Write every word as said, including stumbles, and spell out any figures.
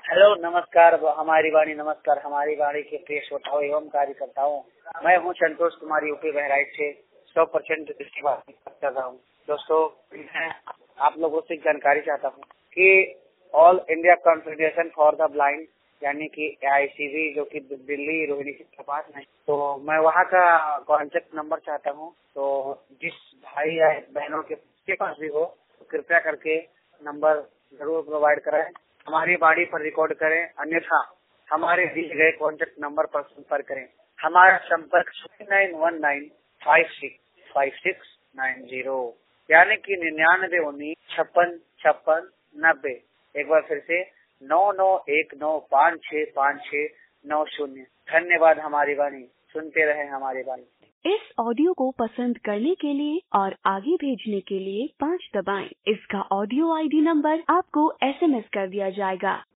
Hello, नमस्कार हमारी वाणी, नमस्कार हमारी वाणी के प्रिय श्रोताओं एवं कार्यकर्ताओं। मैं हूं संतोष कुमार, यूपी बहराइच से सौ परसेंट दृष्टिबाधित बात कर रहा हूं। दोस्तों, मैं आप लोगों से जानकारी चाहता हूं कि all India confederation for the blind यानी कि ए आई सी बी, जो कि दिल्ली रोहिणी के पास है, तो मैं वहां का कॉन्टेक्ट नंबर चाहता हूं। तो जिस भाई या बहनों के पास भी हो, तो कृपया करके नंबर जरूर प्रोवाइड कराएं, हमारी वाणी पर रिकॉर्ड करें, अन्यथा हमारे दिए गए कॉन्टेक्ट नंबर पर संपर्क करें। हमारा संपर्क nine one nine five six five six nine zero यानी कि निन्यानवे उन्नीस छप्पन छप्पन नब्बे। एक बार फिर से नौ नौ एक नौ पाँच छह पाँच छह नौ शून्य। धन्यवाद हमारी वाणी, सुनते रहे हमारी वाणी। इस ऑडियो को पसंद करने के लिए और आगे भेजने के लिए पाँच दबाएं। इसका ऑडियो आई डी नंबर आपको एस एम एस कर दिया जाएगा।